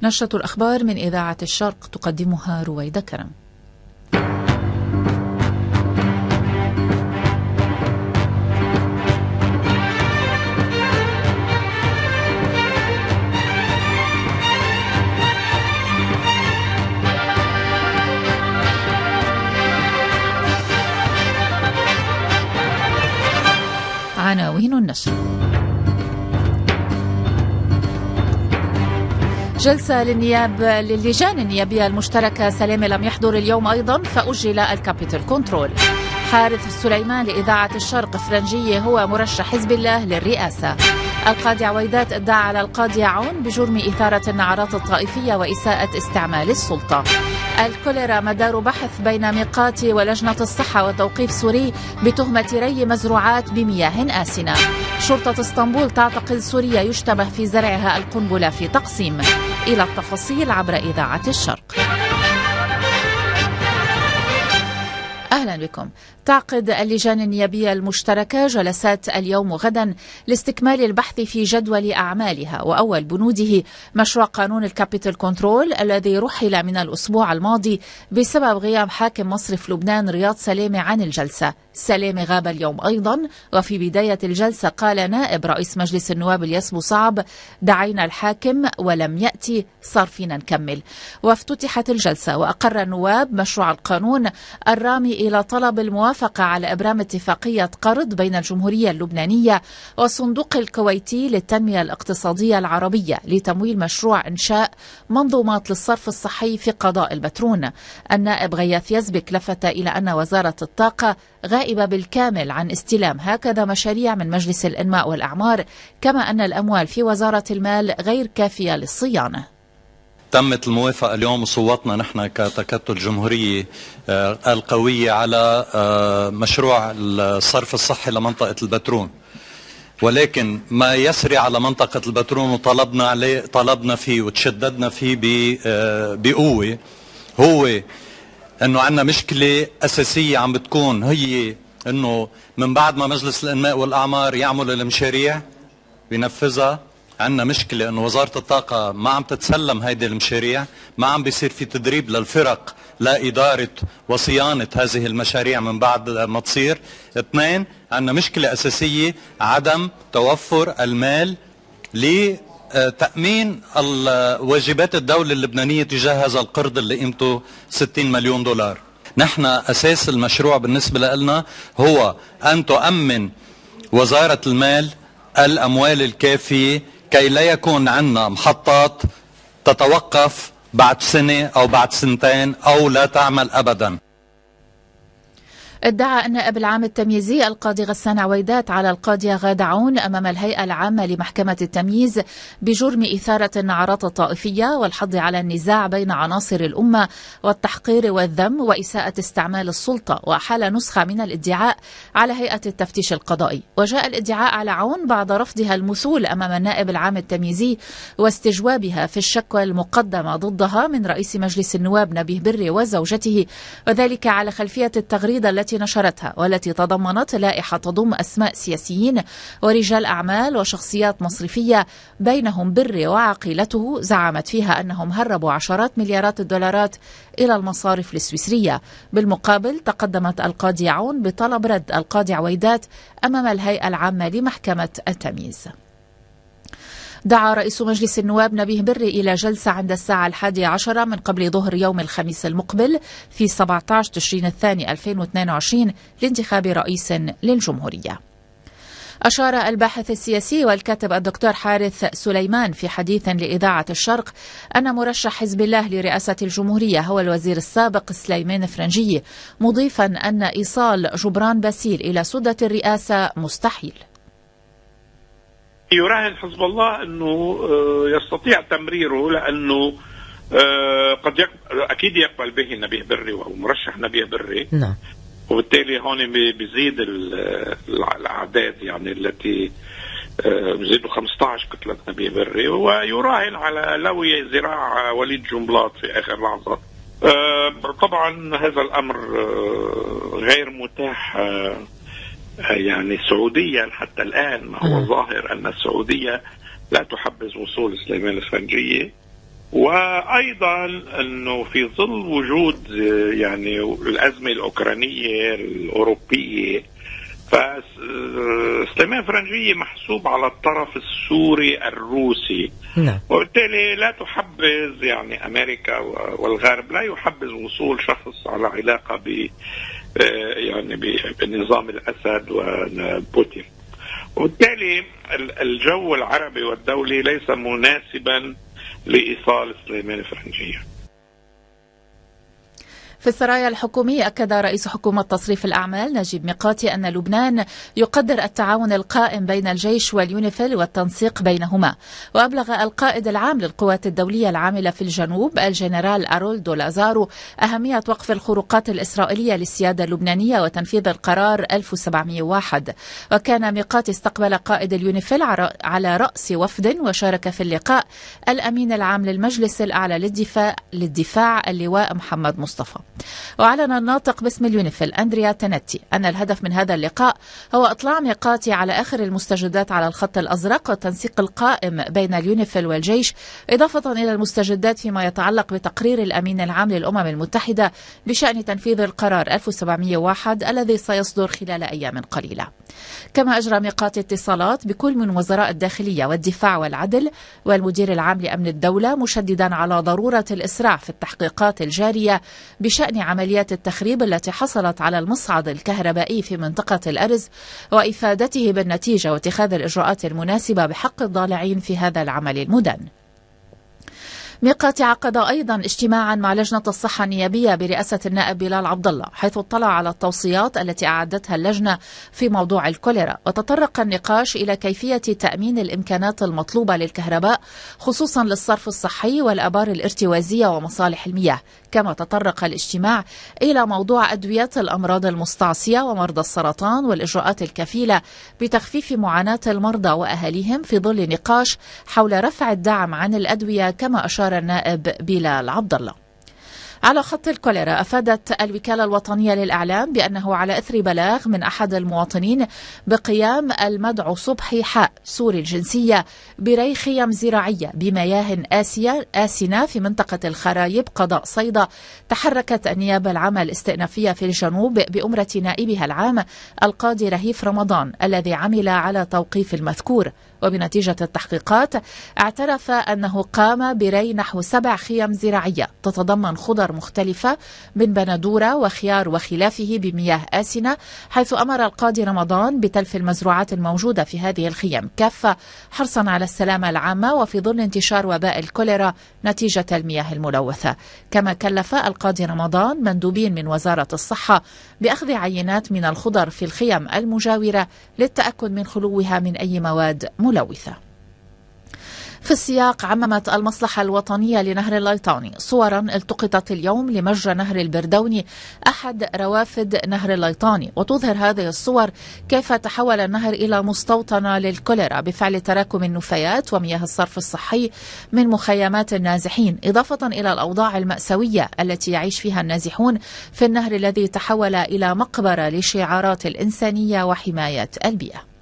نشرة الأخبار من إذاعة الشرق تقدمها رويدة كرم. عناوين النشر: جلسة للجان النيابية المشتركة، سلامة لم يحضر اليوم أيضا فأجل الكابيتال كنترول. حارث السليمان لإذاعة الشرق، فرنجية هو مرشح حزب الله للرئاسة. القاضي عويدات ادعى على القاضي عون بجرم إثارة النعرات الطائفية وإساءة استعمال السلطة. الكوليرا مدار بحث بين ميقاتي ولجنة الصحة وتوقيف سوري بتهمة ري مزروعات بمياه آسنة. شرطة اسطنبول تعتقل سوريا يشتبه في زرعها القنبلة في تقسيم. إلى التفاصيل عبر إذاعة الشرق. أهلا بكم. تعقد اللجان النيابية المشتركة جلسات اليوم وغدا لاستكمال البحث في جدول أعمالها، وأول بنوده مشروع قانون الكابيتال كنترول الذي رحل من الأسبوع الماضي بسبب غياب حاكم مصرف لبنان رياض سلامة عن الجلسة. سلامة غاب اليوم أيضا، وفي بداية الجلسة قال نائب رئيس مجلس النواب الياس بوصعب: دعينا الحاكم ولم يأتي، صار فينا نكمل. وافتتحت الجلسة وأقر النواب مشروع القانون الرامي إلى طلب الموافقة على إبرام اتفاقية قرض بين الجمهورية اللبنانية والصندوق الكويتي للتنمية الاقتصادية العربية لتمويل مشروع إنشاء منظومات للصرف الصحي في قضاء البترون. النائب غياث يزبك لفت إلى أن وزارة الطاقة غائبة بالكامل عن استلام هكذا مشاريع من مجلس الإنماء والأعمار، كما أن الأموال في وزارة المال غير كافية للصيانة. تمت الموافقة اليوم وصوتنا نحن كتكتل جمهورية القوية على مشروع الصرف الصحي لمنطقة البترون، ولكن ما يسري على منطقة البترون وطلبنا فيه وتشددنا فيه بقوة هو انه عندنا مشكلة اساسية عم بتكون، هي انه من بعد ما مجلس الانماء والاعمار يعمل المشاريع بينفذها، عندنا مشكلة انه وزارة الطاقة ما عم تتسلم هيدي المشاريع، ما عم بيصير في تدريب للفرق لإدارة وصيانة هذه المشاريع من بعد ما تصير. اثنين، عندنا مشكلة اساسية عدم توفر المال لتأمين واجبات الدولة اللبنانية تجاه هذا القرض اللي قيمته 60 مليون دولار. نحن أساس المشروع بالنسبة لنا هو أن تؤمن وزارة المال الأموال الكافية كي لا يكون عندنا محطات تتوقف بعد سنة أو بعد سنتين أو لا تعمل أبدا. ادعى النائب العام التمييزي القاضي غسان عويدات على القاضية غادة عون أمام الهيئة العامة لمحكمة التمييز بجرم إثارة النعرات الطائفية والحض على النزاع بين عناصر الأمة والتحقير والذم وإساءة استعمال السلطة، وأحال نسخة من الادعاء على هيئة التفتيش القضائي. وجاء الادعاء على عون بعد رفضها المثول أمام النائب العام التمييزي واستجوابها في الشكوى المقدمة ضدها من رئيس مجلس النواب نبيه بري وزوجته، وذلك على خلفية التغريدة التي نشرتها والتي تضمنت لائحة تضم أسماء سياسيين ورجال أعمال وشخصيات مصرفية بينهم بري وعقيلته، زعمت فيها أنهم هربوا عشرات مليارات الدولارات إلى المصارف السويسرية. بالمقابل تقدمت القاضي عون بطلب رد القاضي عويدات أمام الهيئة العامة لمحكمة التمييز. دعا رئيس مجلس النواب نبيه بري إلى جلسة عند الساعة 11 من قبل ظهر يوم الخميس المقبل في 17 تشرين الثاني 2022 لانتخاب رئيس للجمهورية. أشار الباحث السياسي والكاتب الدكتور حارث سليمان في حديث لإذاعة الشرق أن مرشح حزب الله لرئاسة الجمهورية هو الوزير السابق سليمان فرنجية، مضيفا أن إيصال جبران باسيل إلى سدة الرئاسة مستحيل. يراهن حزب الله أنه يستطيع تمريره، لأنه قد أكيد يقبل به نبيه بري أو مرشح نبيه بري. نعم. وبالتالي هون بيزيد الأعداد، يعني التي بيزيدوا 15 كتلة نبيه بري، ويراهن على لوي ذراع وليد جنبلاط في آخر لحظة. طبعا هذا الأمر غير متاح يعني سعوديا حتى الآن. ما هو ظاهر أن السعودية لا تحبذ وصول سليمان الفرنجية، وأيضا أنه في ظل وجود يعني الأزمة الأوكرانية الأوروبية، فسليمان فرنجية محسوب على الطرف السوري الروسي. وبالتالي لا تحبذ يعني أمريكا والغرب لا يحبذ وصول شخص على علاقة يعني بنظام الأسد وبوتين. وبالتالي الجو العربي والدولي ليس مناسبا لإيصال سليمان فرنجية. في السرايا الحكومية أكد رئيس حكومة تصريف الأعمال نجيب ميقاتي أن لبنان يقدر التعاون القائم بين الجيش واليونيفيل والتنسيق بينهما. وأبلغ القائد العام للقوات الدولية العاملة في الجنوب الجنرال أرولدو لازارو أهمية وقف الخروقات الإسرائيلية للسيادة اللبنانية وتنفيذ القرار 1701. وكان ميقاتي استقبل قائد اليونيفيل على رأس وفد وشارك في اللقاء الأمين العام للمجلس الأعلى للدفاع اللواء محمد مصطفى. وأعلن الناطق باسم اليونيفيل أندريا تنتي أن الهدف من هذا اللقاء هو إطلاع ميقاتي على آخر المستجدات على الخط الأزرق والتنسيق القائم بين اليونيفيل والجيش، إضافة إلى المستجدات فيما يتعلق بتقرير الأمين العام للأمم المتحدة بشأن تنفيذ القرار 1701 الذي سيصدر خلال أيام قليلة. كما أجرى ميقاتي اتصالات بكل من وزراء الداخلية والدفاع والعدل والمدير العام لأمن الدولة، مشددا على ضرورة الإسراع في التحقيقات الجارية بشأن عمليات التخريب التي حصلت على المصعد الكهربائي في منطقة الأرز، وإفادته بالنتيجة واتخاذ الإجراءات المناسبة بحق الضالعين في هذا العمل المدن. ميقاتي عقد أيضا اجتماعا مع لجنة الصحة النيابية برئاسة النائب بلال عبد الله، حيث اطلع على التوصيات التي أعدتها اللجنة في موضوع الكوليرا. وتطرق النقاش إلى كيفية تأمين الإمكانات المطلوبة للكهرباء خصوصا للصرف الصحي والآبار الارتوازية ومصالح المياه. كما تطرق الاجتماع إلى موضوع أدوية الأمراض المستعصية ومرضى السرطان والإجراءات الكفيلة بتخفيف معاناة المرضى وأهاليهم في ظل نقاش حول رفع الدعم عن الأدوية، كما أشار النائب بلال عبد الله. على خط الكوليرا، أفادت الوكالة الوطنية للإعلام بأنه على إثر بلاغ من أحد المواطنين بقيام المدعو صبحي حاء سوري الجنسية بري خيم زراعية بمياه آسنة في منطقة الخرايب قضاء صيدا، تحركت النيابة العامة الاستئنافية في الجنوب بأمرة نائبها العام القاضي رهيف رمضان الذي عمل على توقيف المذكور. وبنتيجة التحقيقات اعترف أنه قام بري نحو 7 خيم زراعية تتضمن خضر مختلفة من بندورة وخيار وخلافه بمياه آسنة، حيث أمر القاضي رمضان بتلف المزروعات الموجودة في هذه الخيم كافة حرصا على السلامة العامة وفي ظل انتشار وباء الكوليرا نتيجة المياه الملوثة. كما كلف القاضي رمضان مندوبين من وزارة الصحة بأخذ عينات من الخضر في الخيم المجاورة للتأكد من خلوها من أي مواد ملوثة. في السياق، عممت المصلحة الوطنية لنهر الليطاني صورا التقطت اليوم لمجرى نهر البردوني أحد روافد نهر الليطاني، وتظهر هذه الصور كيف تحول النهر إلى مستوطنة للكوليرا بفعل تراكم النفايات ومياه الصرف الصحي من مخيمات النازحين، إضافة إلى الأوضاع المأساوية التي يعيش فيها النازحون في النهر الذي تحول إلى مقبرة لشعارات الإنسانية وحماية البيئة.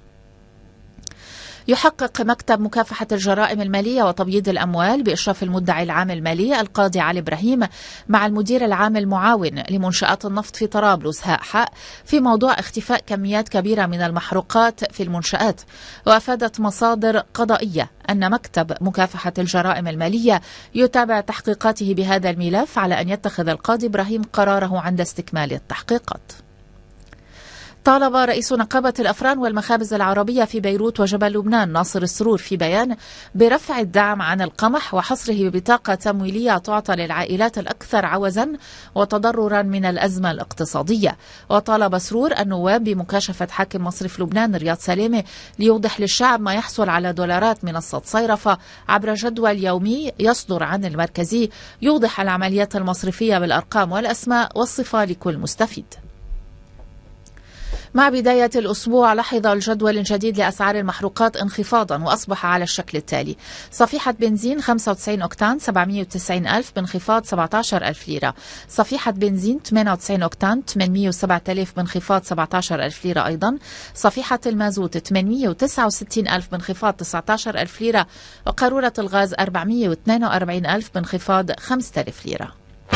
يحقق مكتب مكافحة الجرائم المالية وتبييض الأموال بإشراف المدعي العام المالي القاضي علي إبراهيم مع المدير العام المعاون لمنشآت النفط في طرابلس هاء حاء في موضوع اختفاء كميات كبيرة من المحروقات في المنشآت. وأفادت مصادر قضائية أن مكتب مكافحة الجرائم المالية يتابع تحقيقاته بهذا الملف على أن يتخذ القاضي إبراهيم قراره عند استكمال التحقيقات. طالب رئيس نقابة الأفران والمخابز العربية في بيروت وجبل لبنان ناصر السرور في بيان برفع الدعم عن القمح وحصره ببطاقة تمويلية تعطى للعائلات الأكثر عوزا وتضررا من الأزمة الاقتصادية. وطالب سرور النواب بمكاشفة حاكم مصرف لبنان رياض سلامة ليوضح للشعب ما يحصل على دولارات منصة صيرفة عبر جدول يومي يصدر عن المركزي يوضح العمليات المصرفية بالأرقام والأسماء والصفة لكل مستفيد. مع بداية الأسبوع لحظ الجدول الجديد لأسعار المحروقات انخفاضا وأصبح على الشكل التالي: صفيحة بنزين 95 أوكتان 790 ألف بانخفاض 17 ألف ليرة، صفيحة بنزين 98 أوكتان 807 ألف بانخفاض 17 ألف ليرة أيضا، صفيحة المازوت 869 ألف بانخفاض 19 ألف ليرة، وقارورة الغاز 442 ألف بانخفاض 5 ألف ليرة.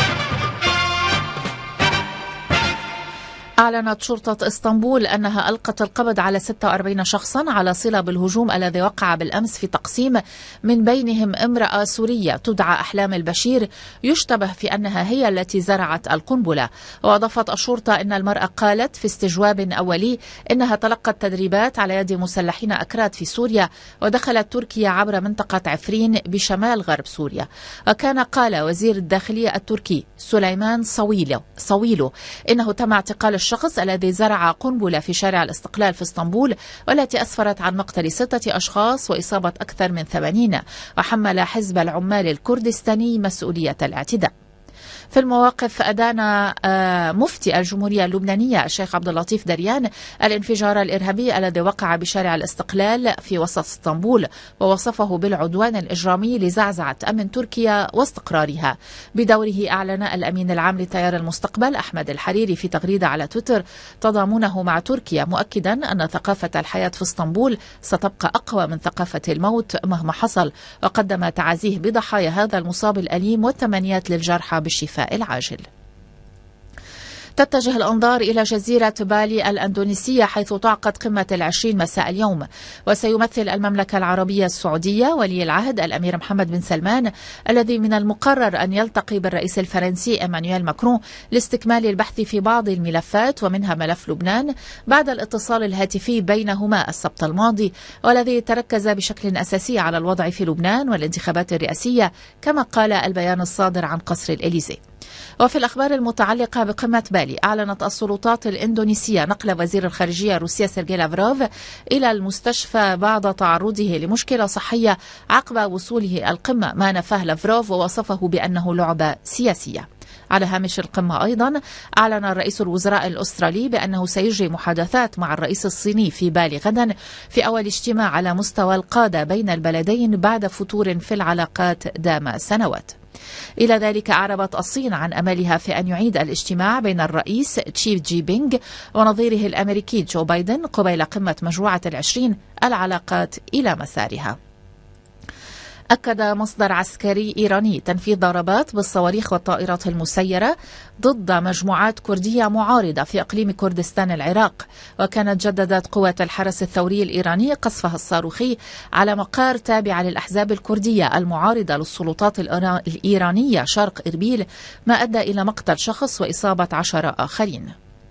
أعلنت شرطة اسطنبول أنها ألقت القبض على 46 شخصا على صلة بالهجوم الذي وقع بالأمس في تقسيم، من بينهم امرأة سورية تدعى أحلام البشير يشتبه في أنها هي التي زرعت القنبلة. وأضافت الشرطة أن المرأة قالت في استجواب أولي أنها تلقت تدريبات على يد مسلحين أكراد في سوريا ودخلت تركيا عبر منطقة عفرين بشمال غرب سوريا. وكان قال وزير الداخلية التركي سليمان صويلو إنه تم اعتقال الشخص الذي زرع قنبلة في شارع الاستقلال في اسطنبول، والتي أسفرت عن مقتل 6 أشخاص وإصابة أكثر من 80، وحمل حزب العمال الكردستاني مسؤولية الاعتداء. في المواقف أدان مفتي الجمهورية اللبنانية الشيخ عبد اللطيف دريان الانفجار الإرهابي الذي وقع بشارع الاستقلال في وسط اسطنبول، ووصفه بالعدوان الإجرامي لزعزعة أمن تركيا واستقرارها. بدوره أعلن الأمين العام لتيار المستقبل أحمد الحريري في تغريدة على تويتر تضامنه مع تركيا، مؤكدا أن ثقافة الحياة في اسطنبول ستبقى أقوى من ثقافة الموت مهما حصل، وقدم تعازيه بضحايا هذا المصاب الأليم والتمنيات للجرحى بالشفاء العاجل. تتجه الأنظار إلى جزيرة بالي الأندونيسية حيث تعقد قمة العشرين مساء اليوم، وسيمثل المملكة العربية السعودية ولي العهد الأمير محمد بن سلمان، الذي من المقرر أن يلتقي بالرئيس الفرنسي إيمانويل ماكرون لاستكمال البحث في بعض الملفات ومنها ملف لبنان، بعد الاتصال الهاتفي بينهما السبت الماضي، والذي تركز بشكل أساسي على الوضع في لبنان والانتخابات الرئاسية، كما قال البيان الصادر عن قصر الإليزي. وفي الأخبار المتعلقة بقمة بالي، أعلنت السلطات الإندونيسية نقل وزير الخارجية الروسية سيرجي لافروف إلى المستشفى بعد تعرضه لمشكلة صحية عقب وصوله القمة، ما نفاه لافروف ووصفه بأنه لعبة سياسية. على هامش القمة أيضا أعلن رئيس الوزراء الأسترالي بأنه سيجري محادثات مع الرئيس الصيني في بالي غدا في أول اجتماع على مستوى القادة بين البلدين بعد فتور في العلاقات دام سنوات. إلى ذلك أعربت الصين عن أملها في أن يعيد الاجتماع بين الرئيس تشي جي بينغ ونظيره الأمريكي جو بايدن قبيل قمة مجموعة العشرين العلاقات إلى مسارها. أكد مصدر عسكري إيراني تنفيذ ضربات بالصواريخ والطائرات المسيرة ضد مجموعات كردية معارضة في إقليم كردستان العراق، وكانت جددت قوات الحرس الثوري الإيراني قصفها الصاروخي على مقار تابع للأحزاب الكردية المعارضة للسلطات الإيرانية شرق إربيل، ما أدى إلى مقتل شخص وإصابة 10 آخرين.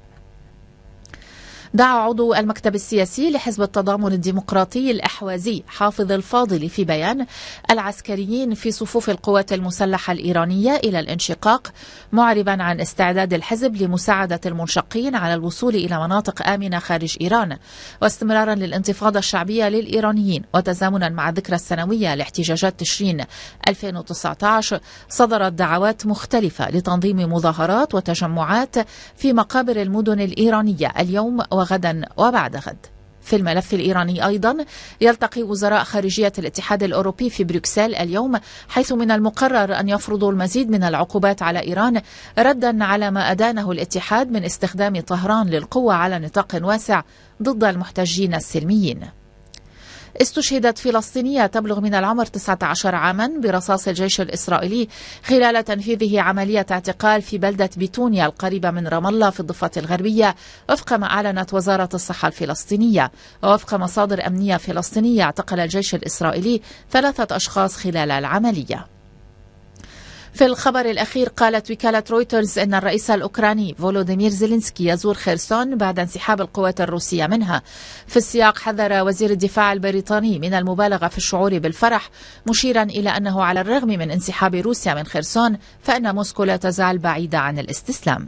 دعا عضو المكتب السياسي لحزب التضامن الديمقراطي الأحوازي حافظ الفاضل في بيان العسكريين في صفوف القوات المسلحة الإيرانية إلى الانشقاق، معربا عن استعداد الحزب لمساعدة المنشقين على الوصول إلى مناطق آمنة خارج إيران، واستمرارا للانتفاضة الشعبية للإيرانيين وتزامنا مع الذكرى السنوية لاحتجاجات تشرين 2019. صدرت دعوات مختلفة لتنظيم مظاهرات وتجمعات في مقابر المدن الإيرانية اليوم وغدا وبعد غد. في الملف الإيراني أيضا يلتقي وزراء خارجية الاتحاد الأوروبي في بروكسل اليوم، حيث من المقرر أن يفرضوا المزيد من العقوبات على إيران ردا على ما أدانه الاتحاد من استخدام طهران للقوة على نطاق واسع ضد المحتجين السلميين. استشهدت فلسطينية تبلغ من العمر 19 عاما برصاص الجيش الإسرائيلي خلال تنفيذه عملية اعتقال في بلدة بيتونيا القريبة من رام الله في الضفة الغربية، وفق ما أعلنت وزارة الصحة الفلسطينية. ووفق مصادر أمنية فلسطينية اعتقل الجيش الإسرائيلي 3 أشخاص خلال العملية. في الخبر الأخير، قالت وكالة رويترز أن الرئيس الأوكراني فولوديمير زيلينسكي يزور خيرسون بعد انسحاب القوات الروسية منها. في السياق حذر وزير الدفاع البريطاني من المبالغة في الشعور بالفرح، مشيرا إلى أنه على الرغم من انسحاب روسيا من خيرسون فإن موسكو لا تزال بعيدة عن الاستسلام.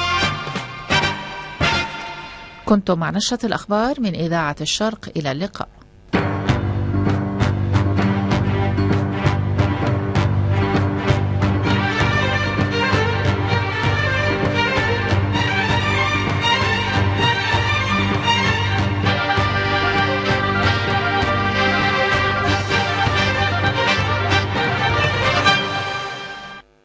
كنتم مع نشرة الأخبار من إذاعة الشرق، إلى اللقاء.